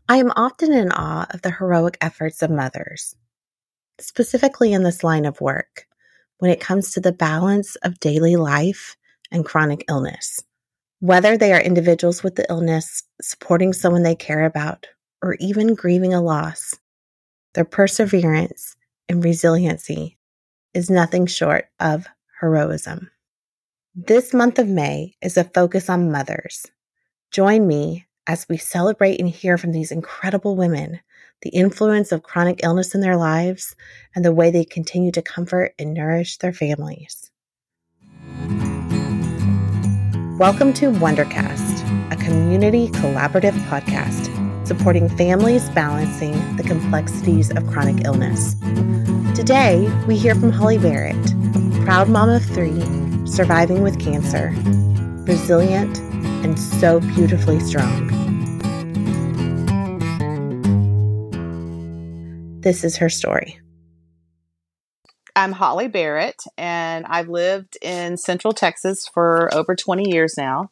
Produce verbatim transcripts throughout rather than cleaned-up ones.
I am often in awe of the heroic efforts of mothers, specifically in this line of work, when it comes to the balance of daily life and chronic illness. Whether they are individuals with the illness, supporting someone they care about, or even grieving a loss, their perseverance and resiliency is nothing short of heroism. This month of May is a focus on mothers. Join me as we celebrate and hear from these incredible women, the influence of chronic illness in their lives, and the way they continue to comfort and nourish their families. Welcome to Wondercast, a community collaborative podcast supporting families balancing the complexities of chronic illness. Today, we hear from Holly Barrett, proud mom of three, surviving with cancer, resilient, and so beautifully strong. This is her story. I'm Holly Barrett, and I've lived in Central Texas for over twenty years now.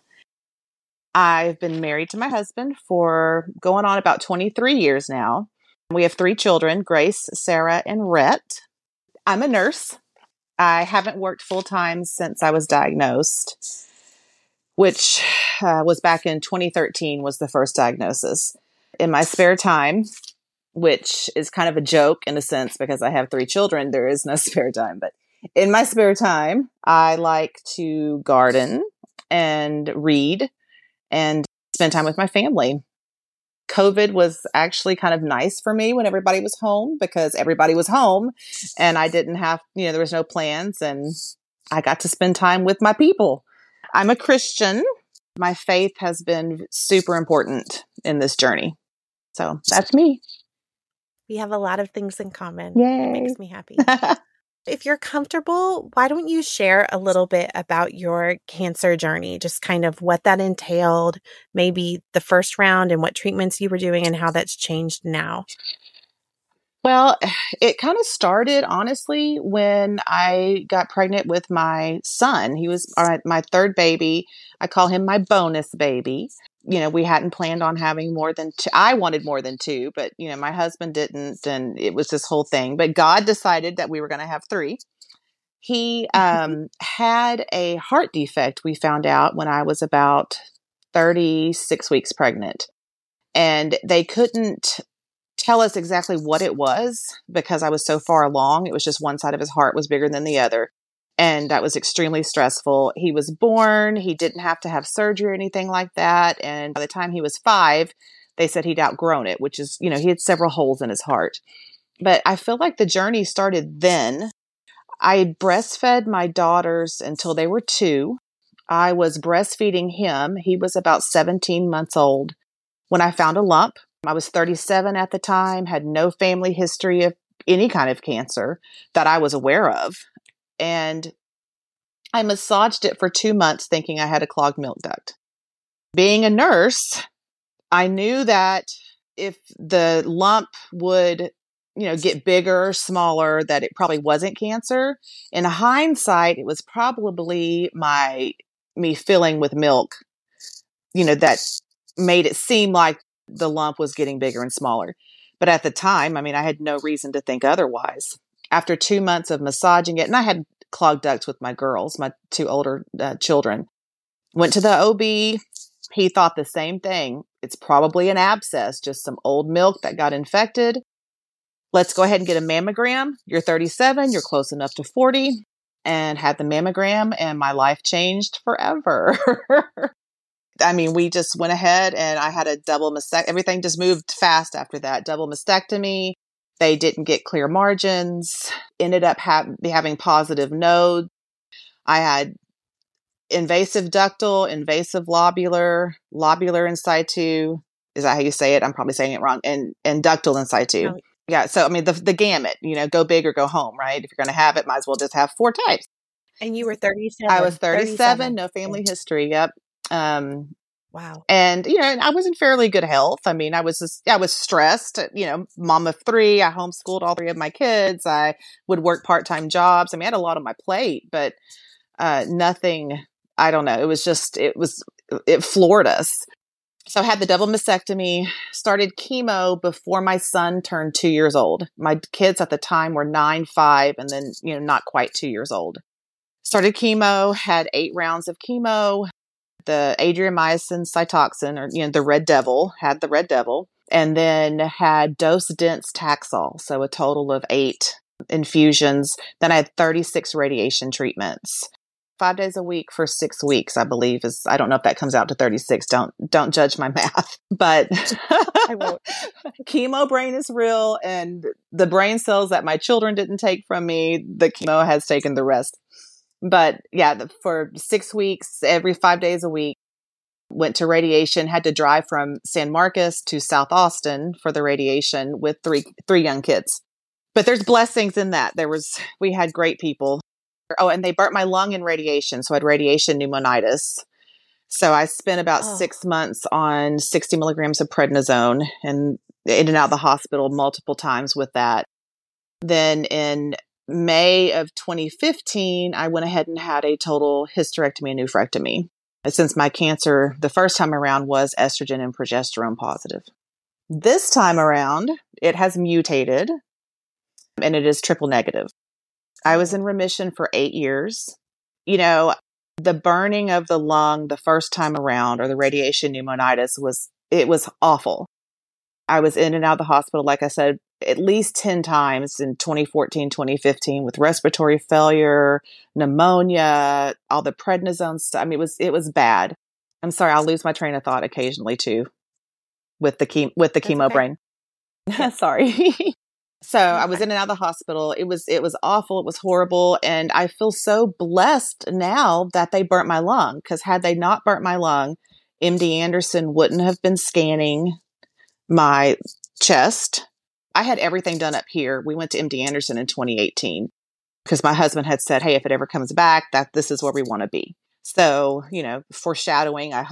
I've been married to my husband for going on about twenty-three years now. We have three children, Grace, Sarah, and Rhett. I'm a nurse. I haven't worked full-time since I was diagnosed, which uh, was back in twenty thirteen was the first diagnosis. In my spare time, which is kind of a joke in a sense because I have three children, there is no spare time. But in my spare time, I like to garden and read and spend time with my family. COVID was actually kind of nice for me when everybody was home because everybody was home and I didn't have, you know, there was no plans and I got to spend time with my people. I'm a Christian. My faith has been super important in this journey. So that's me. We have a lot of things in common. Yay. It makes me happy. If you're comfortable, why don't you share a little bit about your cancer journey, just kind of what that entailed, maybe the first round and what treatments you were doing and how that's changed now? Well, it kind of started, honestly, when I got pregnant with my son. He was uh, my third baby. I call him my bonus baby. You know, we hadn't planned on having more than two. I wanted more than two, but, you know, my husband didn't. And it was this whole thing. But God decided that we were going to have three. He um, had a heart defect, we found out, when I was about thirty-six weeks pregnant. And they couldn't tell us exactly what it was because I was so far along. It was just one side of his heart was bigger than the other. And that was extremely stressful. He was born. He didn't have to have surgery or anything like that. And by the time he was five, they said he'd outgrown it, which is, you know, he had several holes in his heart. But I feel like the journey started then. I breastfed my daughters until they were two. I was breastfeeding him. He was about seventeen months old when I found a lump. I was thirty-seven at the time, had no family history of any kind of cancer that I was aware of. And I massaged it for two months thinking I had a clogged milk duct. Being a nurse, I knew that if the lump would, you know, get bigger or smaller, that it probably wasn't cancer. In hindsight, it was probably my me filling with milk, you know, that made it seem like the lump was getting bigger and smaller. But at the time, I mean, I had no reason to think otherwise. After two months of massaging it, and I had clogged ducts with my girls, my two older uh, children, went to the O B. He thought the same thing. It's probably an abscess, just some old milk that got infected. Let's go ahead and get a mammogram. You're thirty-seven, you're close enough to forty, and had the mammogram, and my life changed forever. I mean, we just went ahead and I had a double mastectomy. Everything just moved fast after that. Double mastectomy. They didn't get clear margins. Ended up ha- having positive nodes. I had invasive ductal, invasive lobular, lobular in situ. Is that how you say it? I'm probably saying it wrong. And and ductal in situ. Oh. Yeah. So, I mean, the the gamut, you know, go big or go home, right? If you're going to have it, might as well just have four types. And you were thirty-seven. I was thirty-seven, thirty-seven. No family yeah. history. Yep. Um, wow. And, you know, I was in fairly good health. I mean, I was just, I was stressed, you know, mom of three. I homeschooled all three of my kids. I would work part-time jobs. I mean, I had a lot on my plate, but uh, nothing, I don't know. It was just, it was, it floored us. So I had the double mastectomy, started chemo before my son turned two years old. My kids at the time were nine, five, and then, you know, not quite two years old. Started chemo, had eight rounds of chemo, the adriamycin cytoxin, or, you know, the red devil, had the red devil, and then had dose dense Taxol. So a total of eight infusions. Then I had thirty-six radiation treatments. Five days a week for six weeks, I believe is, I don't know if that comes out to thirty-six. Don't, don't judge my math, but I won't. Chemo brain is real. And the brain cells that my children didn't take from me, the chemo has taken the rest. But yeah, the, for six weeks, every five days a week, went to radiation, had to drive from San Marcos to South Austin for the radiation with three, three young kids. But there's blessings in that. There was, we had great people. Oh, and they burnt my lung in radiation. So I had radiation pneumonitis. So I spent about oh. six months on sixty milligrams of prednisone and in and out of the hospital multiple times with that. Then in May of twenty fifteen, I went ahead and had a total hysterectomy and nephrectomy, since my cancer the first time around was estrogen and progesterone positive. This time around, it has mutated and it is triple negative. I was in remission for eight years. You know, the burning of the lung the first time around, or the radiation pneumonitis, was, it was awful. I was in and out of the hospital, like I said, at least ten times in twenty fourteen, twenty fifteen with respiratory failure, pneumonia, all the prednisone stuff. I mean, it was, it was bad. I'm sorry, I'll lose my train of thought occasionally too with the chem- with the That's chemo okay. brain. Sorry. So I was in and out of the hospital. It was, it was awful. It was horrible. And I feel so blessed now that they burnt my lung, because had they not burnt my lung, M D Anderson wouldn't have been scanning my chest. I had everything done up here. We went to M D Anderson in twenty eighteen because my husband had said, hey, if it ever comes back, that this is where we want to be. So, you know, foreshadowing, I,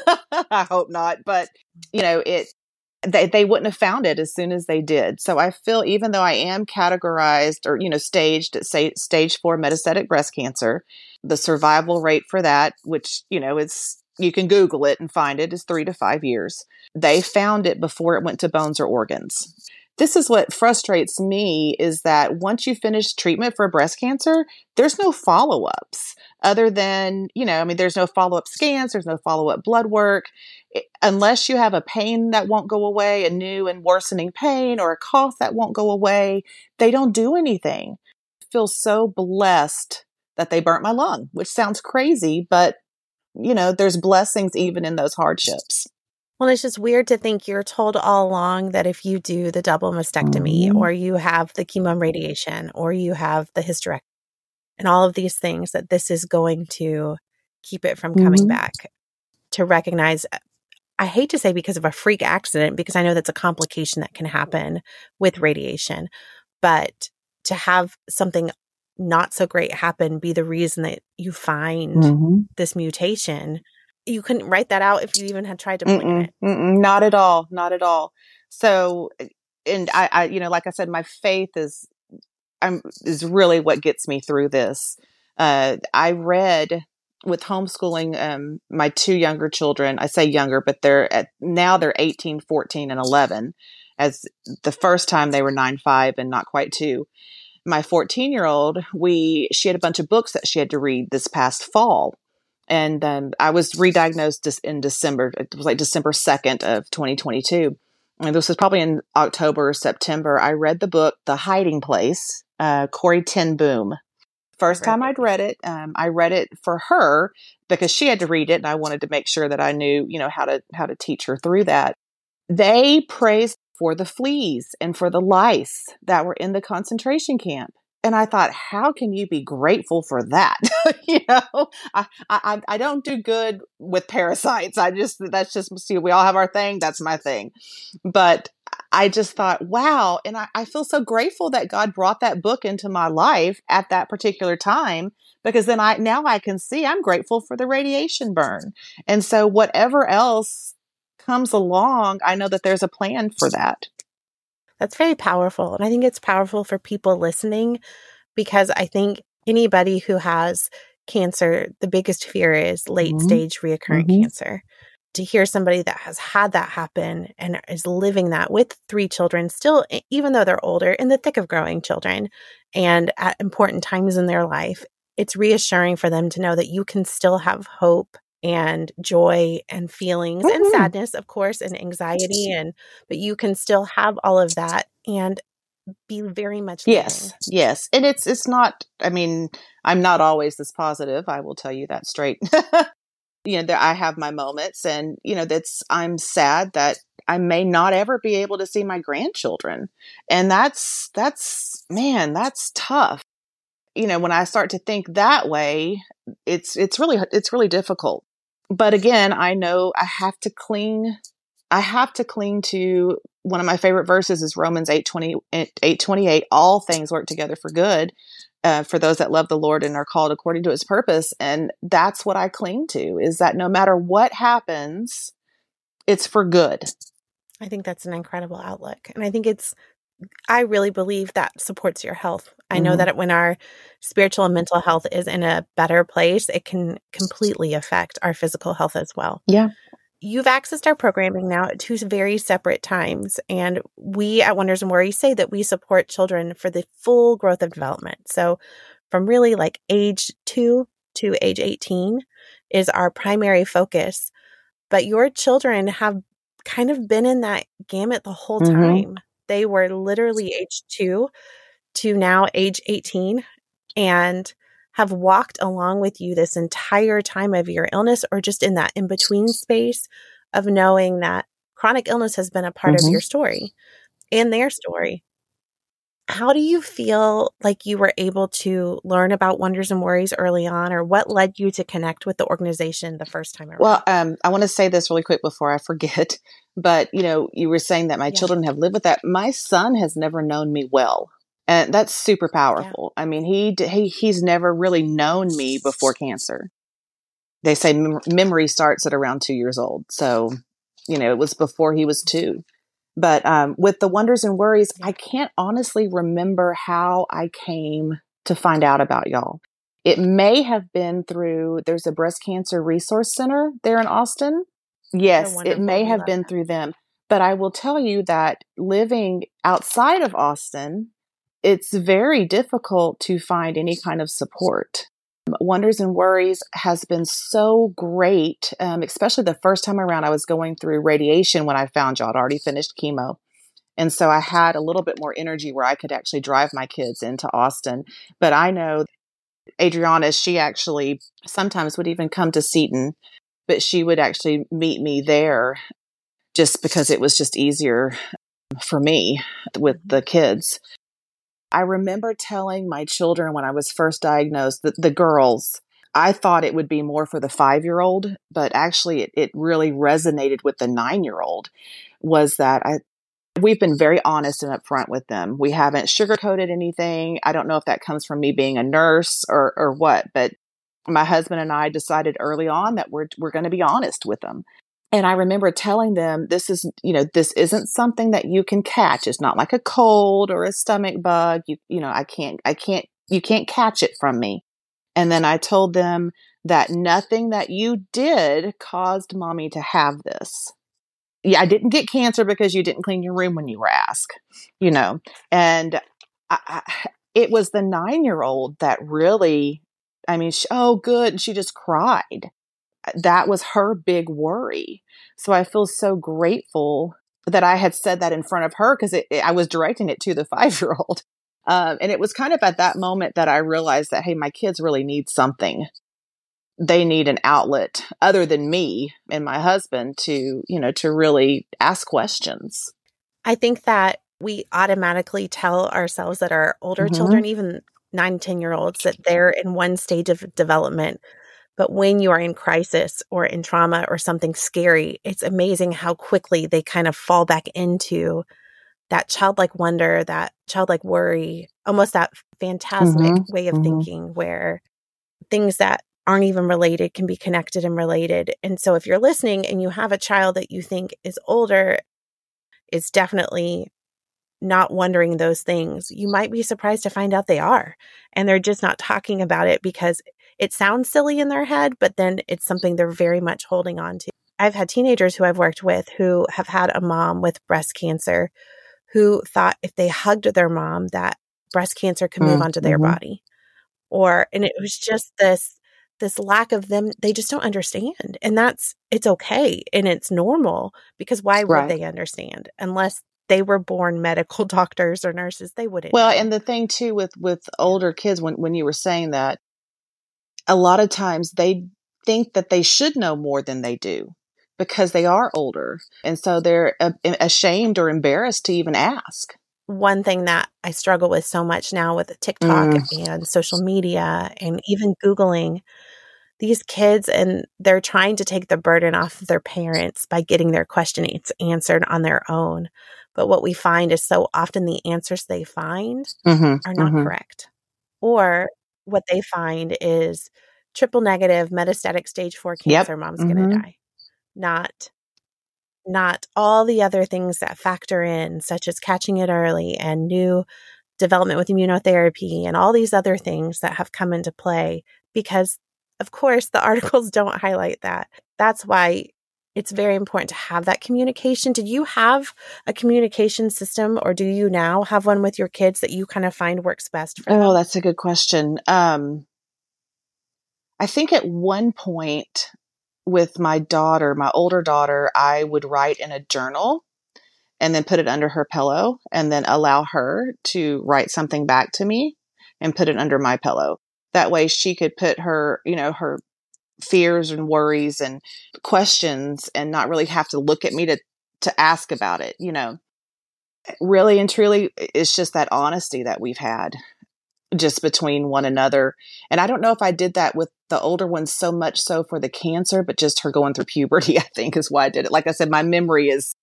I hope not, but you know, it, They they wouldn't have found it as soon as they did. So I feel, even though I am categorized or, you know, staged at say, stage four metastatic breast cancer, the survival rate for that, which, you know, is, you can Google it and find it, is three to five years. They found it before it went to bones or organs. This is what frustrates me, is that once you finish treatment for breast cancer, there's no follow-ups other than, you know, I mean, there's no follow-up scans, there's no follow-up blood work. It, unless you have a pain that won't go away, a new and worsening pain, or a cough that won't go away, they don't do anything. I feel so blessed that they burnt my lung, which sounds crazy, but, you know, there's blessings even in those hardships. Well, it's just weird to think you're told all along that if you do the double mastectomy, mm-hmm. or you have the chemo and radiation, or you have the hysterectomy, and all of these things, that this is going to keep it from coming mm-hmm. back. To recognize, I hate to say because of a freak accident, because I know that's a complication that can happen with radiation, but to have something not so great happen be the reason that you find mm-hmm. this mutation. You couldn't write that out if you even had tried to plan mm-mm, it. Mm-mm, not at all. Not at all. So, and I, I, you know, like I said, my faith is, I'm, is really what gets me through this. Uh, I read with homeschooling, um, my two younger children, I say younger, but they're at, now they're eighteen, fourteen, and eleven, as the first time they were nine, five, and not quite two. My fourteen year old, we, she had a bunch of books that she had to read this past fall. And um, I was re-diagnosed in December. It was like December second of twenty twenty-two. And this was probably in October or September. I read the book, The Hiding Place, uh, Corrie ten Boom. First time I'd read it, um, I read it for her because she had to read it, and I wanted to make sure that I knew, you know, how to how to teach her through that. They praised for the fleas and for the lice that were in the concentration camp. And I thought, how can you be grateful for that? you know, I, I, I don't do good with parasites. I just, that's just, see, we all have our thing. That's my thing. But I just thought, wow. And I, I feel so grateful that God brought that book into my life at that particular time, because then I, now I can see I'm grateful for the radiation burn. And so whatever else comes along, I know that there's a plan for that. That's very powerful. And I think it's powerful for people listening, because I think anybody who has cancer, the biggest fear is late mm-hmm. stage reoccurrent mm-hmm. cancer. to hear somebody that has had that happen and is living that with three children still, even though they're older, in the thick of growing children and at important times in their life, it's reassuring for them to know that you can still have hope and joy and feelings Mm-hmm. and sadness, of course, and anxiety, and but you can still have all of that and be very much yes, living. yes. And it's it's not, I mean, I'm not always this positive. I will tell you that straight. You know, there, I have my moments, and, you know, that's, I'm sad that I may not ever be able to see my grandchildren. And that's, that's, man, that's tough. You know, when I start to think that way, it's, it's really, it's really difficult. But again, I know I have to cling, I have to cling to one of my favorite verses is Romans eight twenty, eight twenty-eight, all things work together for good. Uh, for those that love the Lord and are called according to his purpose. And that's what I cling to, is that no matter what happens, it's for good. I think that's an incredible outlook. And I think it's, I really believe that supports your health. I know Mm-hmm. that when our spiritual and mental health is in a better place, it can completely affect our physical health as well. Yeah. You've accessed our programming now at two very separate times, and we at Wonders and Worries say that we support children for the full growth of development. So from really like age two to age eighteen is our primary focus, but your children have kind of been in that gamut the whole Mm-hmm. time. They were literally age two to now age eighteen and have walked along with you this entire time of your illness, or just in that in-between space of knowing that chronic illness has been a part Mm-hmm. of your story and their story. How do you feel like you were able to learn about Wonders and Worries early on, or what led you to connect with the organization the first time around? Well, um, I want to say this really quick before I forget, but, you know, you were saying that my Yeah. children have lived with that. My son has never known me well. And that's super powerful. Yeah. I mean, he, he he's never really known me before cancer. They say mem- memory starts at around two years old. So, you know, it was before he was two. But um, with the Wonders and Worries, Yeah. I can't honestly remember how I came to find out about y'all. It may have been through, there's a breast cancer resource center there in Austin. Yes, it may We have love been that. through them. But I will tell you that living outside of Austin, it's very difficult to find any kind of support. Wonders and Worries has been so great, um, especially the first time around I was going through radiation when I found y'all. I'd already finished chemo. And so I had a little bit more energy where I could actually drive my kids into Austin. But I know Adriana, she actually sometimes would even come to Seton, but she would actually meet me there just because it was just easier for me with Mm-hmm. the kids. I remember telling my children when I was first diagnosed, the, the girls, I thought it would be more for the five-year-old, but actually it, it really resonated with the nine-year-old, was that I we've been very honest and upfront with them. We haven't sugarcoated anything. I don't know if that comes from me being a nurse or, or what, but my husband and I decided early on that we're we're going to be honest with them. And I remember telling them, this is, you know, this isn't something that you can catch. It's not like a cold or a stomach bug. You, you know, I can't, I can't, you can't catch it from me. And then I told them that nothing that you did caused mommy to have this. Yeah, I didn't get cancer because you didn't clean your room when you were asked, you know, and I, I, it was the nine-year-old that really, I mean, she, oh, good. And she just cried. That was her big worry. So I feel so grateful that I had said that in front of her, because I was directing it to the five-year-old. Um, and it was kind of at that moment that I realized that, hey, my kids really need something. They need an outlet other than me and my husband to, you know, to really ask questions. I think that we automatically tell ourselves that our older Mm-hmm. children, even nine, ten year olds, that they're in one stage of development. But when you are in crisis or in trauma or something scary, it's amazing how quickly they kind of fall back into that childlike wonder, that childlike worry, almost that phantasmic Mm-hmm. way of Mm-hmm. thinking where things that aren't even related can be connected and related. And so if you're listening and you have a child that you think is older, is definitely not wondering those things, you might be surprised to find out they are. And they're just not talking about it because it sounds silly in their head, but then it's something they're very much holding on to. I've had teenagers who I've worked with who have had a mom with breast cancer who thought if they hugged their mom that breast cancer could move onto their Mm-hmm. body. Or, and it was just this, this lack of them. They just don't understand. And that's, it's okay. And it's normal because why would Right. they understand unless they were born medical doctors or nurses? They wouldn't Well, know. and the thing too with, with older kids, when, when you were saying that, a lot of times they think that they should know more than they do because they are older. And so they're uh, ashamed or embarrassed to even ask. One thing that I struggle with so much now with TikTok Mm. and social media and even Googling these kids, and they're trying to take the burden off of their parents by getting their questions answered on their own. But what we find is so often the answers they find Mm-hmm. are not Mm-hmm. correct. Or what they find is triple negative metastatic stage four cancer, Yep. mom's Mm-hmm. going to die. Not not all the other things that factor in, such as catching it early and new development with immunotherapy and all these other things that have come into play, because of course the articles don't highlight that. That's why it's very important to have that communication. Did you have a communication system, or do you now have one with your kids that you kind of find works best for Oh, them? that's a good question. Um, I think at one point with my daughter, my older daughter, I would write in a journal and then put it under her pillow and then allow her to write something back to me and put it under my pillow. That way she could put her, you know, her fears and worries and questions and not really have to look at me to, to ask about it. You know, really and truly, it's just that honesty that we've had just between one another. And I don't know if I did that with the older ones so much so for the cancer, but just her going through puberty, I think is why I did it. Like I said, my memory is,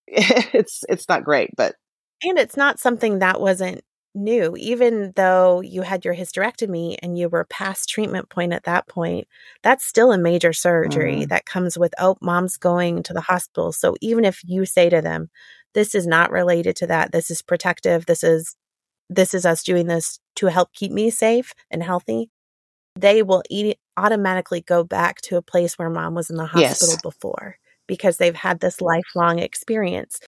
it's, it's not great, but. And it's not something that wasn't new, even though you had your hysterectomy and you were past treatment point at that point. That's still a major surgery Mm. that comes with, oh, mom's going to the hospital. So even if you say to them, this is not related to that, this is protective, this is this is us doing this to help keep me safe and healthy, they will eat, automatically go back to a place where mom was in the hospital Yes. before, because they've had this lifelong experience.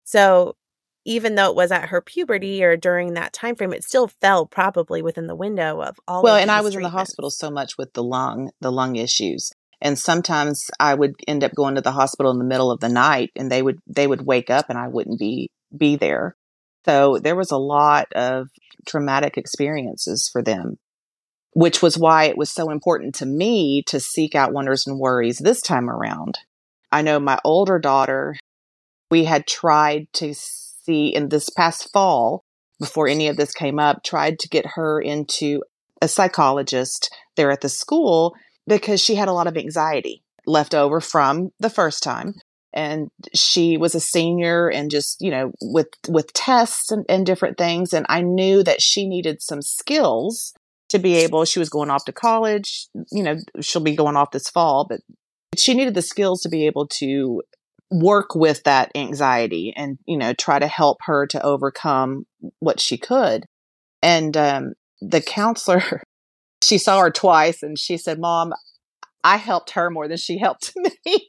So even though it was at her puberty or during that time frame, it still fell probably within the window of all well, of and these I was treatments. in the hospital so much with the lung, the lung issues. And sometimes I would end up going to the hospital in the middle of the night and they would, they would wake up and I wouldn't be, be there. So there was a lot of traumatic experiences for them, which was why it was so important to me to seek out Wonders and Worries this time around. I know my older daughter, we had tried to see in this past fall, before any of this came up, tried to get her into a psychologist there at the school because she had a lot of anxiety left over from the first time. And she was a senior and just, you know, with, with tests and, and different things. And I knew that she needed some skills to be able, she was going off to college, you know, she'll be going off this fall, but she needed the skills to be able to work with that anxiety and, you know, try to help her to overcome what she could. And um, the counselor, she saw her twice and she said, Mom, I helped her more than she helped me.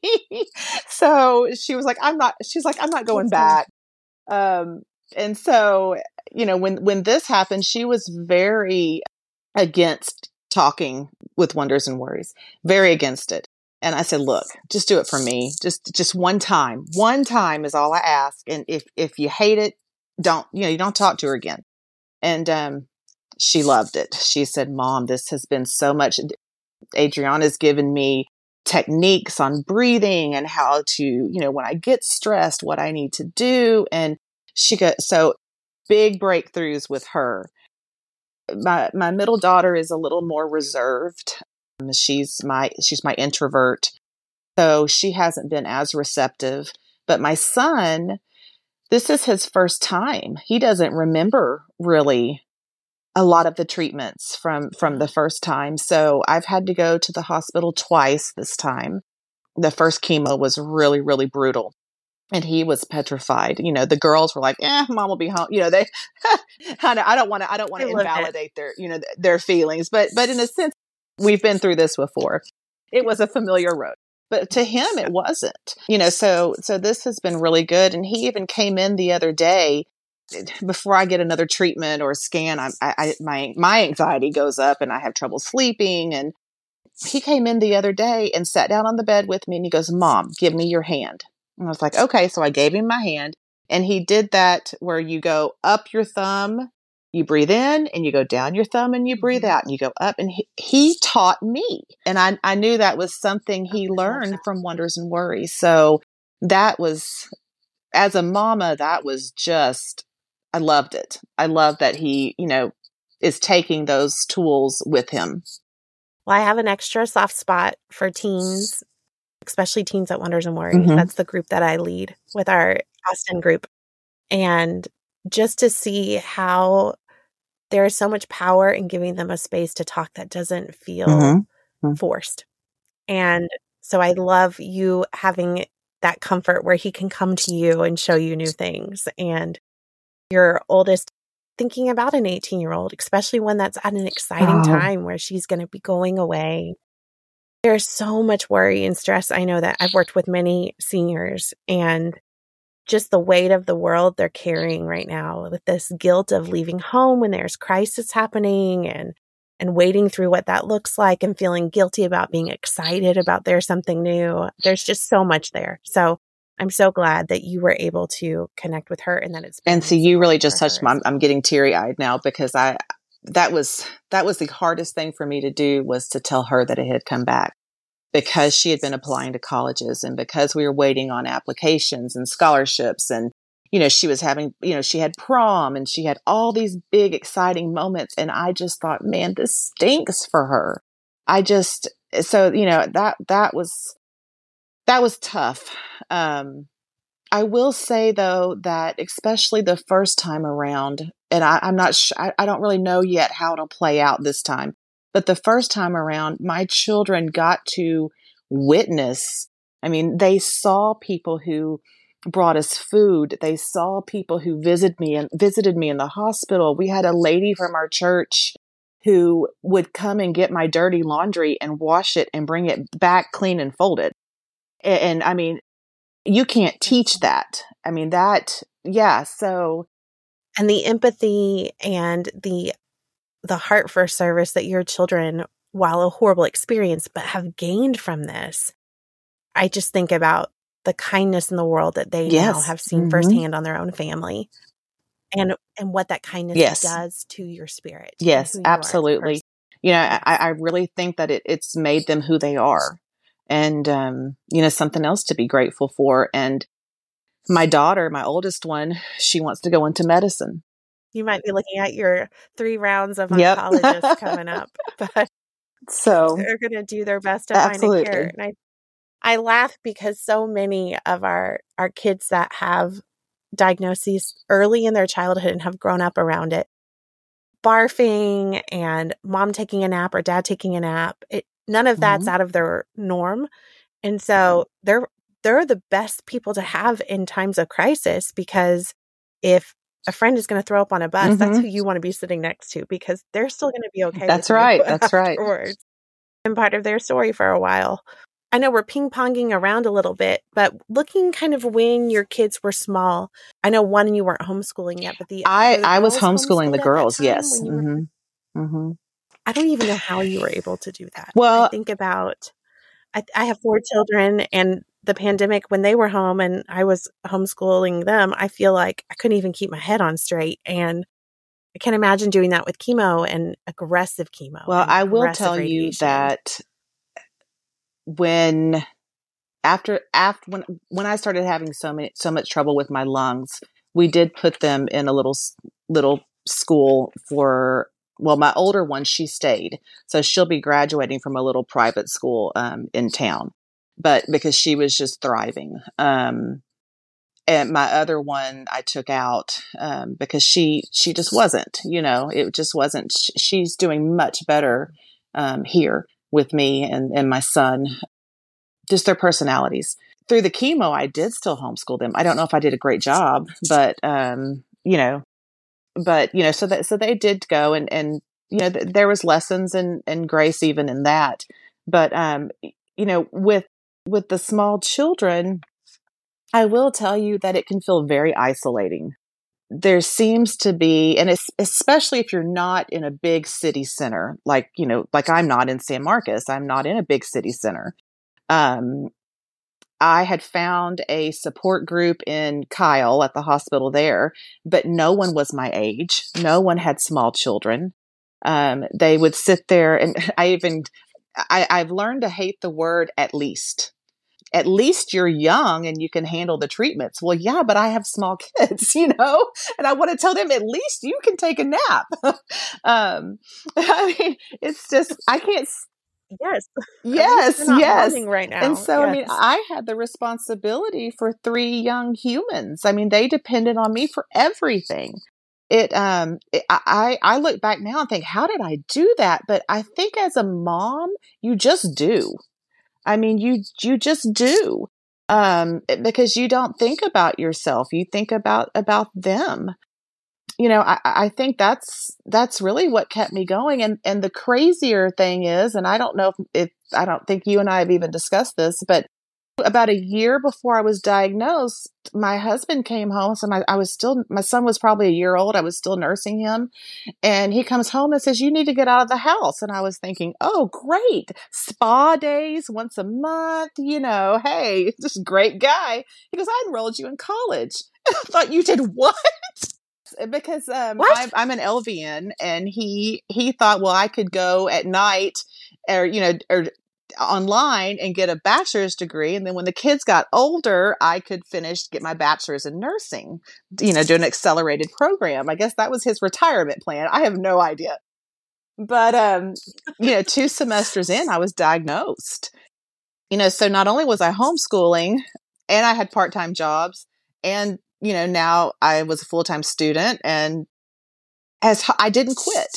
So she was like, I'm not, she's like, I'm not going back. Um, and so, you know, when, when this happened, she was very against talking with Wonders and Worries, very against it. And I said, look, just do it for me. Just, just one time, one time is all I ask. And if, if you hate it, don't, you know, you don't talk to her again. And, um, she loved it. She said, Mom, this has been so much. Adriana's given me techniques on breathing and how to, you know, when I get stressed, what I need to do. And she got, so big breakthroughs with her. My, my middle daughter is a little more reserved. She's my, she's my introvert. So she hasn't been as receptive, but my son, this is his first time. He doesn't remember really a lot of the treatments from, from the first time. So I've had to go to the hospital twice this time. The first chemo was really, really brutal. And he was petrified. You know, the girls were like, eh, mom will be home. You know, they, I don't want to, I don't want to invalidate their, you know, their feelings, but, but in a sense, we've been through this before. It was a familiar road. but to him, it wasn't, you know, so, so this has been really good. And he even came in the other day before I get another treatment or scan. I, I, my, my anxiety goes up and I have trouble sleeping. And he came in the other day and sat down on the bed with me and he goes, "Mom, give me your hand." And I was like, okay. So I gave him my hand and he did that where you go up your thumb, you breathe in and you go down your thumb and you breathe out and you go up. And he, he taught me. And I, I knew that was something he learned from Wonders and Worries. So that was, as a mama, that was just, I loved it. I love that he, you know, is taking those tools with him. Well, I have an extra soft spot for teens, especially teens at Wonders and Worries. Mm-hmm. That's the group that I lead with our Austin group. And just to see how there is so much power in giving them a space to talk that doesn't feel Mm-hmm. forced. And so I love you having that comfort where he can come to you and show you new things. And your oldest thinking about an eighteen-year-old, especially one that's at an exciting Oh. time where she's going to be going away. There's so much worry and stress. I know that I've worked with many seniors and just the weight of the world they're carrying right now with this guilt of leaving home when there's crisis happening and and wading through what that looks like and feeling guilty about being excited about there's something new. There's just so much there. So I'm so glad that you were able to connect with her and that it's been and so you really just for touched her my, as I'm, I'm well. getting teary eyed now because I, that was, that was the hardest thing for me to do, was to tell her that it had come back, because she had been applying to colleges and because we were waiting on applications and scholarships. And, you know, she was having, you know, she had prom and she had all these big, exciting moments. And I just thought, man, this stinks for her. I just, so, you know, that, that was, that was tough. Um, I will say though, that especially the first time around, and I, I'm not sure, I, I don't really know yet how it'll play out this time, but the first time around, my children got to witness. I mean, they saw people who brought us food. They saw people who visited me and visited me in the hospital. We had a lady from our church who would come and get my dirty laundry and wash it and bring it back clean and folded. And, and I mean, you can't teach that. I mean, that, yeah. So, And the empathy and the the heart for service that your children, while a horrible experience, but have gained from this. I just think about the kindness in the world that they yes. now have seen Mm-hmm. firsthand on their own family, and and what that kindness Yes. does to your spirit. Yes, absolutely. You know, Yes. I, I really think that it, it's made them who they are, and um, you know, something else to be grateful for. And my daughter, my oldest one, she wants to go into medicine. You might be looking at your three rounds of Yep. oncologists coming up, but So they're going to do their best to absolutely. find a cure. And I, I laugh because so many of our, our kids that have diagnoses early in their childhood and have grown up around it, barfing and mom taking a nap or dad taking a nap, it, none of that's Mhm. out of their norm. And so they're, they're the best people to have in times of crisis, because if a friend is going to throw up on a bus, that's Mhm. who you want to be sitting next to, because they're still going to be okay That's with right. you That's right. afterwards. And part of their story for a while. I know we're ping-ponging around a little bit, but looking kind of when your kids were small, I know one you weren't homeschooling yet, but the I, were the I was girls homeschooling the homeschooled at that girls. time Yes. when you were- Mm-hmm. Mm-hmm. I don't even know how you were able to do that. Well, I think about, I, I have four children, and the pandemic, when they were home and I was homeschooling them, I feel like I couldn't even keep my head on straight. And I can't imagine doing that with chemo and aggressive chemo. well, and I will aggressive tell you radiation. that when after after when when I started having so many so much trouble with my lungs, we did put them in a little s- little school for. Well, my older one, she stayed, so she'll be graduating from a little private school um, in town, but because she was just thriving. Um, and my other one I took out um, because she she just wasn't. You know, it just wasn't. sh- She's doing much better um, here with me and and my son. Just their personalities. Through the chemo, I did still homeschool them. I don't know if I did a great job, but um, you know, but you know, so that so they did go, and and you know, th- there was lessons and and grace even in that. But um, you know, with with the small children, I will tell you that it can feel very isolating. There seems to be, and it's, especially if you're not in a big city center, like, you know, like I'm not in San Marcos, I'm not in a big city center. Um, I had found a support group in Kyle at the hospital there, but no one was my age. No one had small children. Um, they would sit there, and I even, I, I've learned to hate the word at least. At least you're young and you can handle the treatments. Well, yeah, but I have small kids, you know, and I want to tell them at least you can take a nap. um, I mean, it's just, I can't. Yes. Yes, You're not yes. momming right now. And so, yes. I mean, I had the responsibility for three young humans. I mean, they depended on me for everything. It, um, it, I, I look back now and think, how did I do that? But I think as a mom, you just do. I mean, you, you just do. Um, because you don't think about yourself. You think about, about them. You know, I, I think that's, that's really what kept me going. And, and the crazier thing is, and I don't know if, if, I don't think you and I have even discussed this, but about a year before I was diagnosed, my husband came home. So my, I was still, my son was probably a year old. I was still nursing him. And he comes home and says, you need to get out of the house. And I was thinking, oh, great. Spa days once a month, you know, hey, this great guy. He goes, I enrolled you in college. I thought, you did what? Because um, I'm, I'm an L V N, and he he thought, well, I could go at night, or you know, or online and get a bachelor's degree, and then when the kids got older, I could finish get my bachelor's in nursing. You know, do an accelerated program. I guess that was his retirement plan. I have no idea, but um, you know, two semesters in, I was diagnosed. You know, so not only was I homeschooling, and I had part-time jobs, and you know, now I was a full-time student, and as I didn't quit.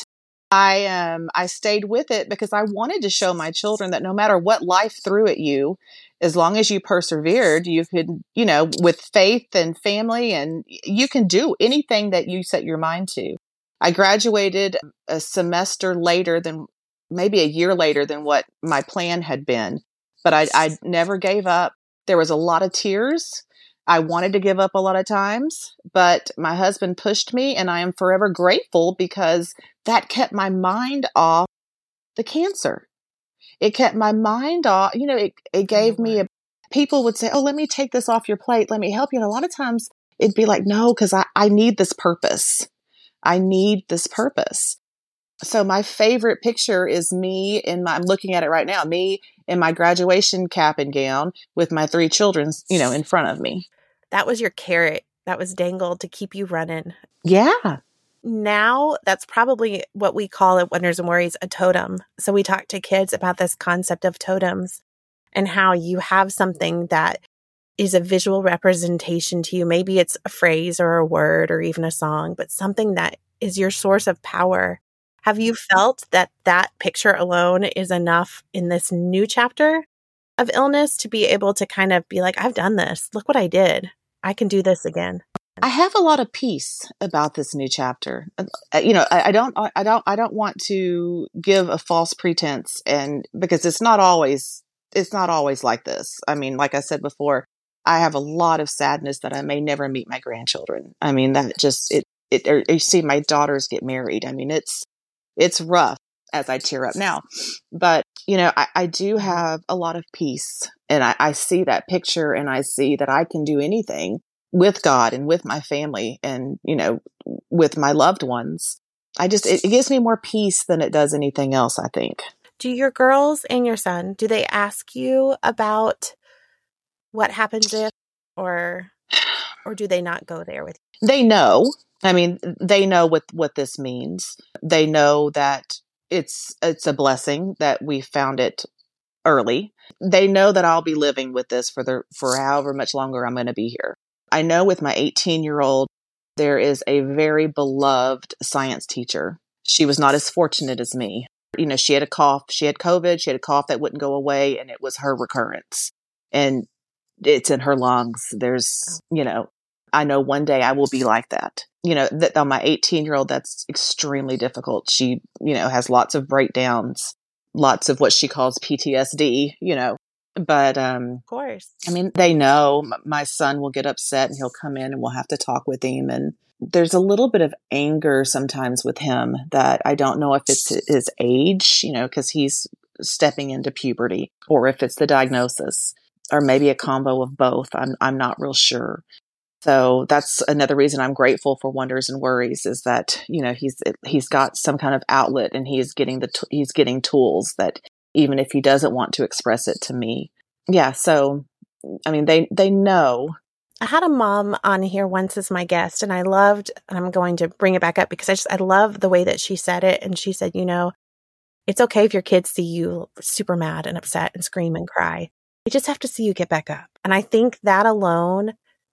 I um I stayed with it because I wanted to show my children that no matter what life threw at you, as long as you persevered, you could, you know, with faith and family, and you can do anything that you set your mind to. I graduated a semester later than, maybe a year later than what my plan had been, but I I never gave up. There was a lot of tears. I wanted to give up a lot of times, but my husband pushed me, and I am forever grateful because that kept my mind off the cancer. It kept my mind off, you know, it, it gave me a, people would say, oh, let me take this off your plate. Let me help you. And a lot of times it'd be like, no, because I, I need this purpose. I need this purpose. So my favorite picture is me in my, I'm looking at it right now, me in my graduation cap and gown with my three children, you know, in front of me. That was your carrot that was dangled to keep you running. Yeah. Now that's probably what we call at Wonders and Worries a totem. So we talk to kids about this concept of totems and how you have something that is a visual representation to you. Maybe it's a phrase or a word or even a song, but something that is your source of power. Have you felt that that picture alone is enough in this new chapter of illness to be able to kind of be like, I've done this. Look what I did. I can do this again. I have a lot of peace about this new chapter. Uh, you know, I, I don't, I don't, I don't want to give a false pretense, and because it's not always, it's not always like this. I mean, like I said before, I have a lot of sadness that I may never meet my grandchildren. I mean, that just it, it. Or you see my daughters get married. I mean, it's, it's rough as I tear up now, but you know, I, I do have a lot of peace, and I, I see that picture, and I see that I can do anything with God and with my family and, you know, with my loved ones. I just, it, it gives me more peace than it does anything else, I think. Do your girls and your son, do they ask you about what happens if, or, or do they not go there with you? They know. I mean, they know what, what this means. They know that it's, it's a blessing that we found it early. They know that I'll be living with this for the, for however much longer I'm going to be here. I know with my eighteen year old, there is a very beloved science teacher. She was not as fortunate as me. You know, she had a cough, she had COVID, she had a cough that wouldn't go away, and it was her recurrence. And it's in her lungs. There's, you know, I know one day I will be like that. You know, that on my eighteen year old, that's extremely difficult. She, you know, has lots of breakdowns, lots of what she calls P T S D, you know. But, um, Of course. I mean, they know m- my son will get upset and he'll come in and we'll have to talk with him. And there's a little bit of anger sometimes with him that I don't know if it's his age, you know, because he's stepping into puberty, or if it's the diagnosis, or maybe a combo of both. I'm I'm not real sure. So that's another reason I'm grateful for Wonders and Worries, is that, you know, he's he's got some kind of outlet, and he's getting the t- he's getting tools that even if he doesn't want to express it to me. Yeah, so I mean, they they know. I had a mom on here once as my guest, and I loved, and I'm going to bring it back up because I just I love the way that she said it. And she said, you know, it's okay if your kids see you super mad and upset and scream and cry. You just have to see you get back up. And I think that alone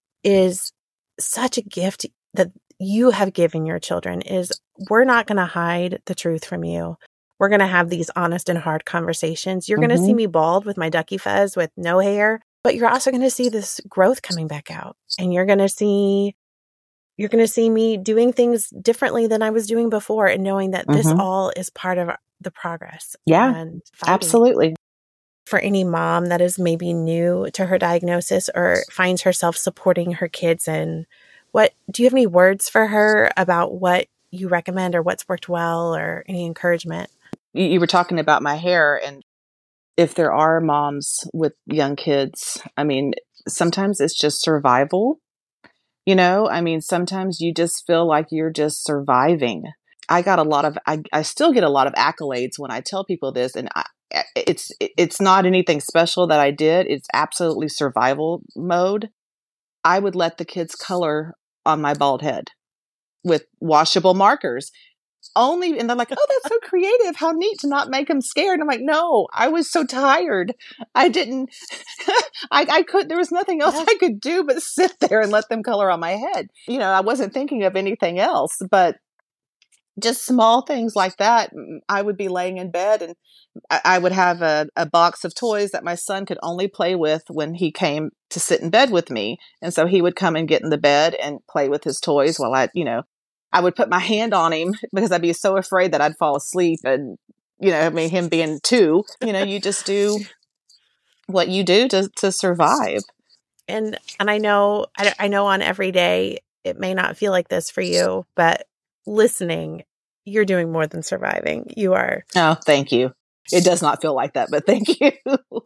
is such a gift that you have given your children, is we're not going to hide the truth from you. We're going to have these honest and hard conversations. You're Mm-hmm. going to see me bald with my ducky fuzz with no hair, but you're also going to see this growth coming back out. And you're going to see, you're going to see me doing things differently than I was doing before, and knowing that this Mm-hmm. all is part of the progress. Yeah, and fighting. absolutely. For any mom that is maybe new to her diagnosis or finds herself supporting her kids, and what, do you have any words for her about what you recommend or what's worked well, or any encouragement? You, you were talking about my hair, and if there are moms with young kids, I mean, sometimes it's just survival. You know, I mean, sometimes you just feel like you're just surviving. I got a lot of, I, I still get a lot of accolades when I tell people this, and I, it's it's not anything special that I did. It's absolutely survival mode. I would let the kids color on my bald head with washable markers. Only, and they're like, "Oh, that's so creative! How neat to not make them scared." I'm like, "No, I was so tired. I didn't. I, I could. There was nothing else I could do but sit there and let them color on my head. You know, I wasn't thinking of anything else, but just small things like that. I would be laying in bed, and I would have a, a box of toys that my son could only play with when he came to sit in bed with me. And so he would come and get in the bed and play with his toys while I, you know, I would put my hand on him because I'd be so afraid that I'd fall asleep. And, you know, I mean, him being two, you know, you just do what you do to, to survive. And, and I know, I, I know on every day, it may not feel like this for you, but listening, you're doing more than surviving. You are. Oh, thank you. It does not feel like that, but thank you.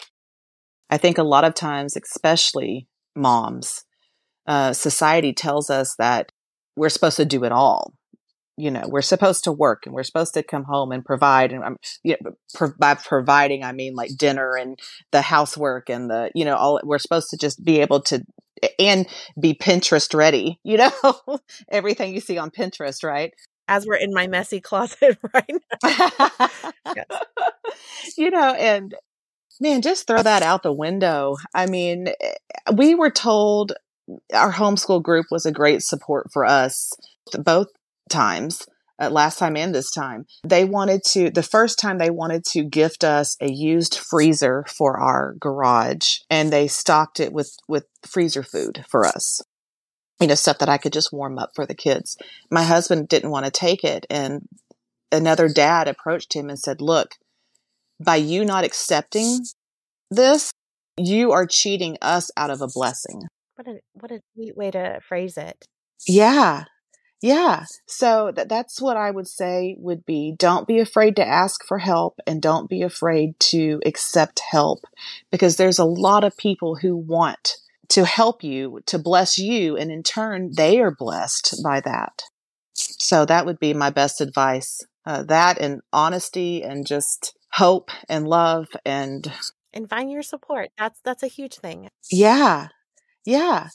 I think a lot of times, especially moms, uh, society tells us that we're supposed to do it all. You know, we're supposed to work, and we're supposed to come home and provide. And um, you know, pro- by providing, I mean like dinner and the housework and the, you know, all. We're supposed to just be able to and be Pinterest ready. You know, everything you see on Pinterest, right? As we're in my messy closet right now. Yes. You know, and man, just throw that out the window. I mean, we were told our homeschool group was a great support for us both times, uh, last time and this time. They wanted to, the first time they wanted to gift us a used freezer for our garage, and they stocked it with, with freezer food for us. You know, stuff that I could just warm up for the kids. My husband didn't want to take it. And another dad approached him and said, "Look, by you not accepting this, you are cheating us out of a blessing." What a, what a sweet way to phrase it. Yeah. Yeah. So th- that's what I would say would be, don't be afraid to ask for help, and don't be afraid to accept help, because there's a lot of people who want to help you, to bless you, and in turn, they are blessed by that. So that would be my best advice. Uh, that and honesty and just hope and love and and find your support. That's that's a huge thing. Yeah. Yeah.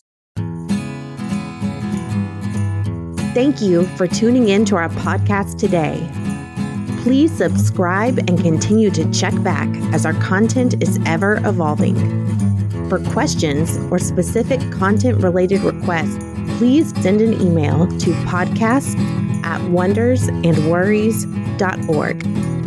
Thank you for tuning in to our podcast today. Please subscribe and continue to check back as our content is ever evolving. For questions or specific content-related requests, please send an email to podcast at wonders and worries dot org.